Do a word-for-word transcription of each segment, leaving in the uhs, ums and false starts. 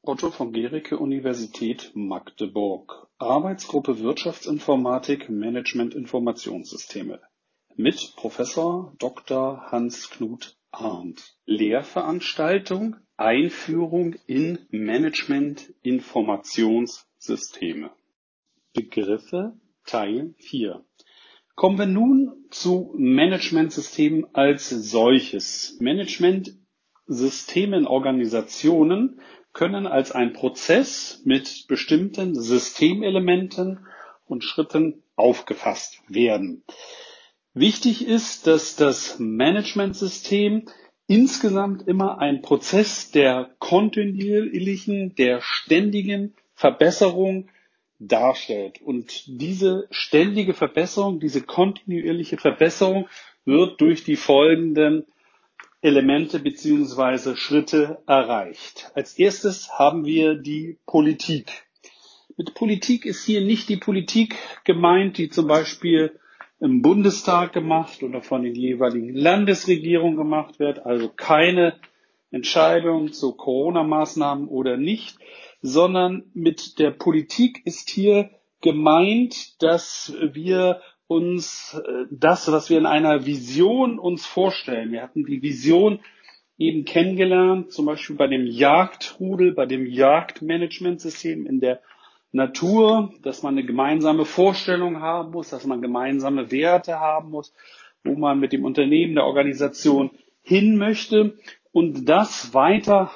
Otto von Guericke, Universität Magdeburg. Arbeitsgruppe Wirtschaftsinformatik, Management Informationssysteme mit Professor Doktor Hans-Knut Arndt. Lehrveranstaltung Einführung in Management Informationssysteme. Begriffe Teil vier. Kommen wir nun zu Managementsystemen als solches. Managementsysteme in Organisationen können als ein Prozess mit bestimmten Systemelementen und Schritten aufgefasst werden. Wichtig ist, dass das Managementsystem insgesamt immer ein Prozess der kontinuierlichen, der ständigen Verbesserung darstellt. Und diese ständige Verbesserung, diese kontinuierliche Verbesserung wird durch die folgenden Elemente bzw. Schritte erreicht. Als erstes haben wir die Politik. Mit Politik ist hier nicht die Politik gemeint, die zum Beispiel im Bundestag gemacht oder von den jeweiligen Landesregierungen gemacht wird, also keine Entscheidung zu Corona-Maßnahmen oder nicht, sondern mit der Politik ist hier gemeint, dass wir uns das, was wir in einer Vision uns vorstellen. Wir hatten die Vision eben kennengelernt, zum Beispiel bei dem Jagdrudel, bei dem Jagdmanagementsystem in der Natur, dass man eine gemeinsame Vorstellung haben muss, dass man gemeinsame Werte haben muss, wo man mit dem Unternehmen, der Organisation hin möchte und das weiter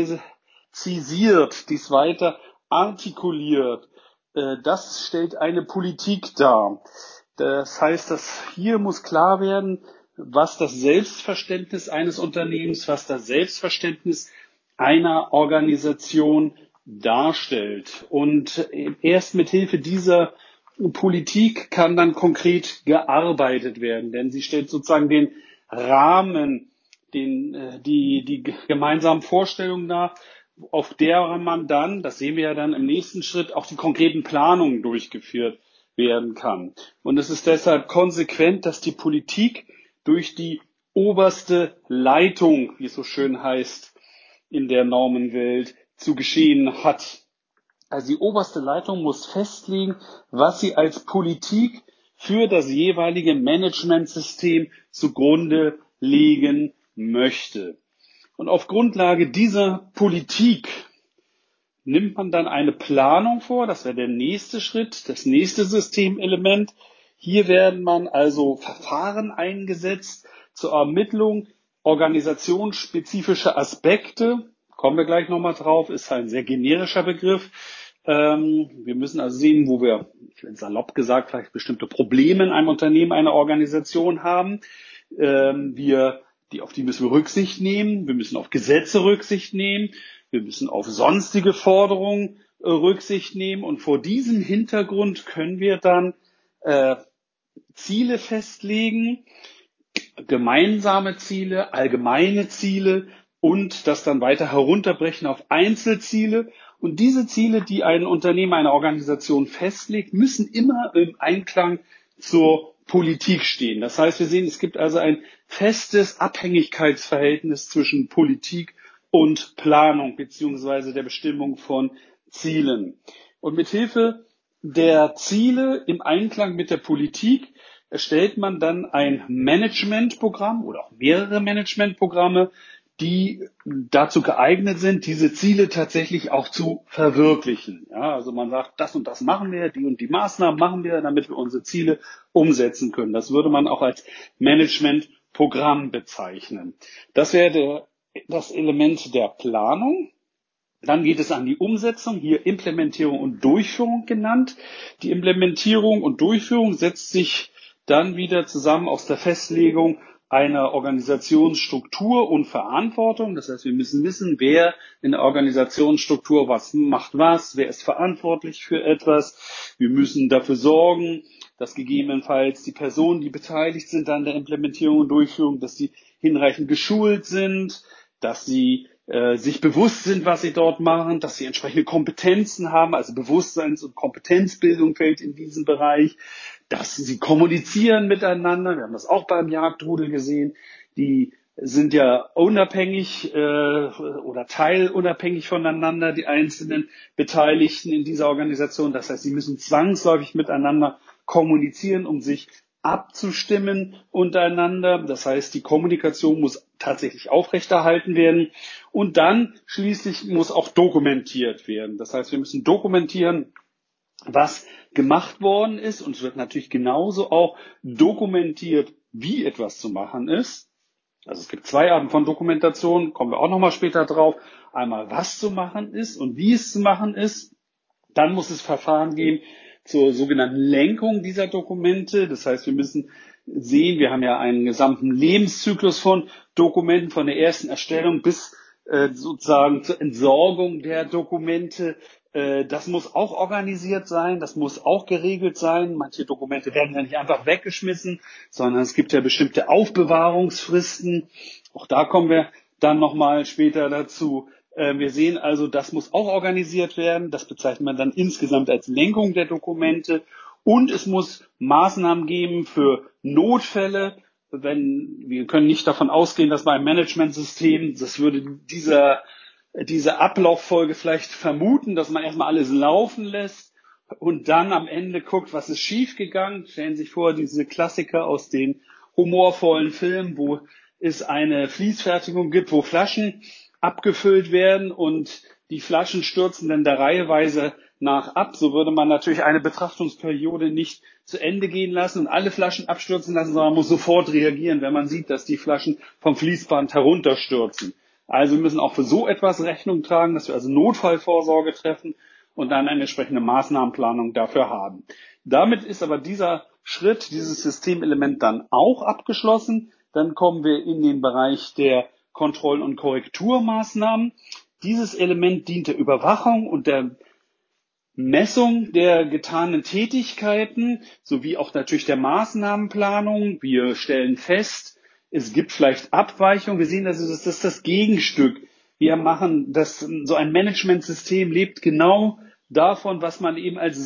präzisiert, dies weiter artikuliert. Das stellt eine Politik dar. Das heißt, dass hier muss klar werden, was das Selbstverständnis eines Unternehmens, was das Selbstverständnis einer Organisation darstellt. Und erst mit Hilfe dieser Politik kann dann konkret gearbeitet werden, denn sie stellt sozusagen den Rahmen, den, die, die gemeinsamen Vorstellungen dar, auf der man dann, das sehen wir ja dann im nächsten Schritt, auch die konkreten Planungen durchgeführt werden kann. Und es ist deshalb konsequent, dass die Politik durch die oberste Leitung, wie es so schön heißt, in der Normenwelt zu geschehen hat. Also die oberste Leitung muss festlegen, was sie als Politik für das jeweilige Managementsystem zugrunde legen möchte. Und auf Grundlage dieser Politik nimmt man dann eine Planung vor, das wäre der nächste Schritt, das nächste Systemelement. Hier werden man also Verfahren eingesetzt zur Ermittlung organisationsspezifischer Aspekte. Kommen wir gleich nochmal drauf, ist ein sehr generischer Begriff. Ähm, wir müssen also sehen, wo wir, salopp gesagt, vielleicht bestimmte Probleme in einem Unternehmen, einer Organisation haben. Ähm, wir, die, auf die müssen wir Rücksicht nehmen. Wir müssen auf Gesetze Rücksicht nehmen. Wir müssen auf sonstige Forderungen äh, Rücksicht nehmen. Und vor diesem Hintergrund können wir dann äh, Ziele festlegen, gemeinsame Ziele, allgemeine Ziele und das dann weiter herunterbrechen auf Einzelziele. Und diese Ziele, die ein Unternehmen, eine Organisation festlegt, müssen immer im Einklang zur Politik stehen. Das heißt, wir sehen, es gibt also ein festes Abhängigkeitsverhältnis zwischen Politik und Planung beziehungsweise der Bestimmung von Zielen. Und mit Hilfe der Ziele im Einklang mit der Politik erstellt man dann ein Managementprogramm oder auch mehrere Managementprogramme, die dazu geeignet sind, diese Ziele tatsächlich auch zu verwirklichen. Ja, also man sagt, das und das machen wir, die und die Maßnahmen machen wir, damit wir unsere Ziele umsetzen können. Das würde man auch als Managementprogramm bezeichnen. Das wäre der, das Element der Planung. Dann geht es an die Umsetzung, hier Implementierung und Durchführung genannt. Die Implementierung und Durchführung setzt sich dann wieder zusammen aus der Festlegung einer Organisationsstruktur und Verantwortung. Das heißt, wir müssen wissen, wer in der Organisationsstruktur was macht was, wer ist verantwortlich für etwas. Wir müssen dafür sorgen, dass gegebenenfalls die Personen, die beteiligt sind an der Implementierung und Durchführung, dass sie hinreichend geschult sind, dass sie äh, sich bewusst sind, was sie dort machen, dass sie entsprechende Kompetenzen haben, also Bewusstseins- und Kompetenzbildung fällt in diesen Bereich, dass sie kommunizieren miteinander. Wir haben das auch beim Jagdrudel gesehen. Die sind ja unabhängig äh, oder teilunabhängig voneinander, die einzelnen Beteiligten in dieser Organisation. Das heißt, sie müssen zwangsläufig miteinander kommunizieren, um sich abzustimmen untereinander. Das heißt, die Kommunikation muss tatsächlich aufrechterhalten werden. Und dann schließlich muss auch dokumentiert werden. Das heißt, wir müssen dokumentieren, was gemacht worden ist. Und es wird natürlich genauso auch dokumentiert, wie etwas zu machen ist. Also es gibt zwei Arten von Dokumentation, kommen wir auch nochmal später drauf. Einmal, was zu machen ist und wie es zu machen ist. Dann muss es Verfahren geben zur sogenannten Lenkung dieser Dokumente. Das heißt, wir müssen sehen, wir haben ja einen gesamten Lebenszyklus von Dokumenten, von der ersten Erstellung bis äh, sozusagen zur Entsorgung der Dokumente. Äh, das muss auch organisiert sein, das muss auch geregelt sein. Manche Dokumente werden ja nicht einfach weggeschmissen, sondern es gibt ja bestimmte Aufbewahrungsfristen. Auch da kommen wir dann nochmal später dazu. Äh, wir sehen also, das muss auch organisiert werden. Das bezeichnet man dann insgesamt als Lenkung der Dokumente. Und es muss Maßnahmen geben für Notfälle. Wenn, wir können nicht davon ausgehen, dass bei einem Managementsystem, das würde dieser, diese Ablauffolge vielleicht vermuten, dass man erstmal alles laufen lässt und dann am Ende guckt, was ist schiefgegangen. Stellen Sie sich vor, diese Klassiker aus den humorvollen Filmen, wo es eine Fließfertigung gibt, wo Flaschen abgefüllt werden und die Flaschen stürzen dann der Reiheweise nach ab. So würde man natürlich eine Betrachtungsperiode nicht zu Ende gehen lassen und alle Flaschen abstürzen lassen, sondern man muss sofort reagieren, wenn man sieht, dass die Flaschen vom Fließband herunterstürzen. Also wir müssen auch für so etwas Rechnung tragen, dass wir also Notfallvorsorge treffen und dann eine entsprechende Maßnahmenplanung dafür haben. Damit ist aber dieser Schritt, dieses Systemelement dann auch abgeschlossen. Dann kommen wir in den Bereich der Kontroll- und Korrekturmaßnahmen. Dieses Element dient der Überwachung und der Messung der getanen Tätigkeiten sowie auch natürlich der Maßnahmenplanung. Wir stellen fest, es gibt vielleicht Abweichungen. Wir sehen, also das ist das Gegenstück. Wir machen das, so ein Managementsystem lebt genau davon, was man eben als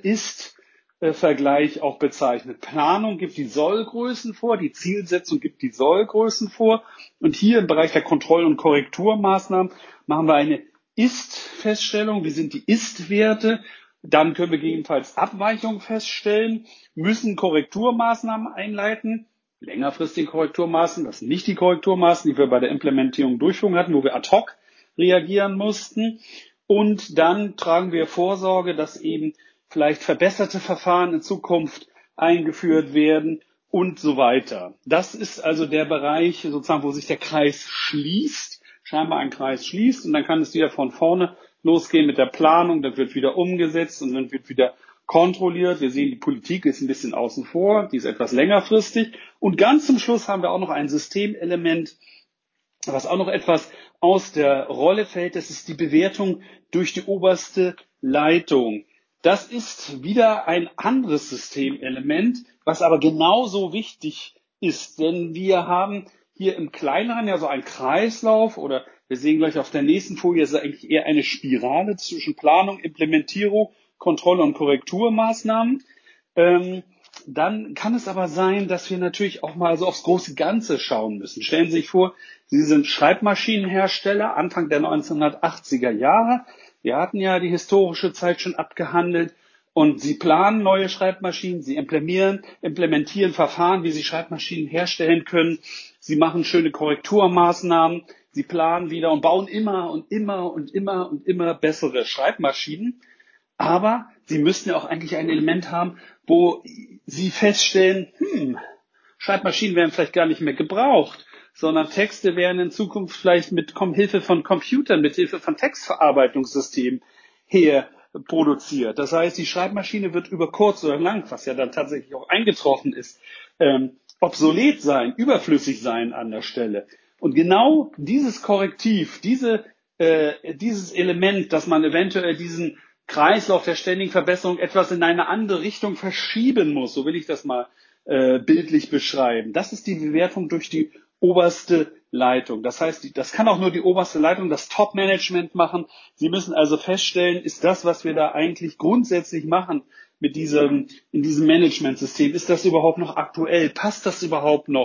Soll-Ist-Vergleich auch bezeichnet. Planung gibt die Sollgrößen vor, die Zielsetzung gibt die Sollgrößen vor. Und hier im Bereich der Kontroll- und Korrekturmaßnahmen machen wir eine Ist-Feststellung. Wie sind die Ist-Werte? Dann können wir gegebenenfalls Abweichungen feststellen, müssen Korrekturmaßnahmen einleiten. Längerfristige Korrekturmaßnahmen, das sind nicht die Korrekturmaßnahmen, die wir bei der Implementierung durchführen hatten, wo wir ad hoc reagieren mussten. Und dann tragen wir Vorsorge, dass eben vielleicht verbesserte Verfahren in Zukunft eingeführt werden und so weiter. Das ist also der Bereich, sozusagen, wo sich der Kreis schließt, scheinbar ein Kreis schließt und dann kann es wieder von vorne losgehen mit der Planung, dann wird wieder umgesetzt und dann wird wieder kontrolliert. Wir sehen, die Politik ist ein bisschen außen vor, die ist etwas längerfristig. Und ganz zum Schluss haben wir auch noch ein Systemelement, was auch noch etwas aus der Rolle fällt. Das ist die Bewertung durch die oberste Leitung. Das ist wieder ein anderes Systemelement, was aber genauso wichtig ist. Denn wir haben hier im Kleineren ja so einen Kreislauf oder wir sehen gleich auf der nächsten Folie, ist eigentlich eher eine Spirale zwischen Planung, Implementierung, Kontrolle und Korrekturmaßnahmen. Ähm, dann kann es aber sein, dass wir natürlich auch mal so aufs große Ganze schauen müssen. Stellen Sie sich vor, Sie sind Schreibmaschinenhersteller Anfang der neunzehnhundertachtziger Jahre. Wir hatten ja die historische Zeit schon abgehandelt und Sie planen neue Schreibmaschinen, Sie implementieren, implementieren Verfahren, wie Sie Schreibmaschinen herstellen können. Sie machen schöne Korrekturmaßnahmen, Sie planen wieder und bauen immer und immer und immer und immer bessere Schreibmaschinen. Aber Sie müssten ja auch eigentlich ein Element haben, wo Sie feststellen, hm, Schreibmaschinen werden vielleicht gar nicht mehr gebraucht, sondern Texte werden in Zukunft vielleicht mit Hilfe von Computern, mit Hilfe von Textverarbeitungssystemen her produziert. Das heißt, die Schreibmaschine wird über kurz oder lang, was ja dann tatsächlich auch eingetroffen ist, ähm, obsolet sein, überflüssig sein an der Stelle. Und genau dieses Korrektiv, diese, äh, dieses Element, dass man eventuell diesen Kreislauf der ständigen Verbesserung etwas in eine andere Richtung verschieben muss, so will ich das mal äh, bildlich beschreiben. Das ist die Bewertung durch die oberste Leitung. Das heißt, das kann auch nur die oberste Leitung, das Top-Management machen. Sie müssen also feststellen, ist das, was wir da eigentlich grundsätzlich machen mit diesem, in diesem Managementsystem, ist das überhaupt noch aktuell? Passt das überhaupt noch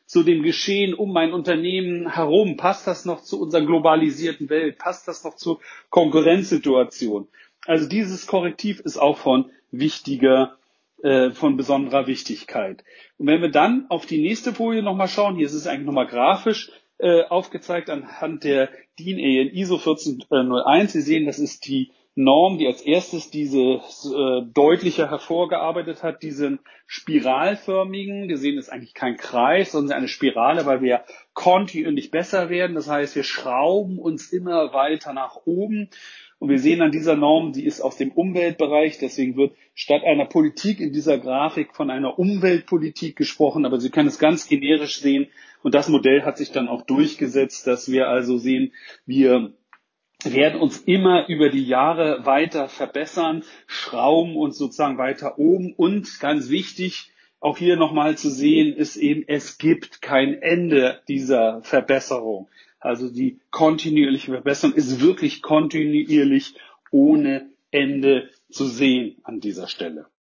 zu dem Geschehen um mein Unternehmen herum? Passt das noch zu unserer globalisierten Welt? Passt das noch zur Konkurrenzsituation? Also dieses Korrektiv ist auch von wichtiger, äh, von besonderer Wichtigkeit. Und wenn wir dann auf die nächste Folie nochmal schauen, hier ist es eigentlich nochmal grafisch äh, aufgezeigt anhand der D I N E N I S O vierzehn null eins. Sie sehen, das ist die Norm, die als erstes diese äh, deutlicher hervorgearbeitet hat, diesen spiralförmigen. Wir sehen, es ist eigentlich kein Kreis, sondern eine Spirale, weil wir kontinuierlich besser werden. Das heißt, wir schrauben uns immer weiter nach oben. Und wir sehen an dieser Norm, die ist aus dem Umweltbereich, deswegen wird statt einer Politik in dieser Grafik von einer Umweltpolitik gesprochen, aber Sie können es ganz generisch sehen. Und das Modell hat sich dann auch durchgesetzt, dass wir also sehen, wir werden uns immer über die Jahre weiter verbessern, schrauben uns sozusagen weiter oben und ganz wichtig, auch hier nochmal zu sehen, ist eben, es gibt kein Ende dieser Verbesserung. Also die kontinuierliche Verbesserung ist wirklich kontinuierlich ohne Ende zu sehen an dieser Stelle.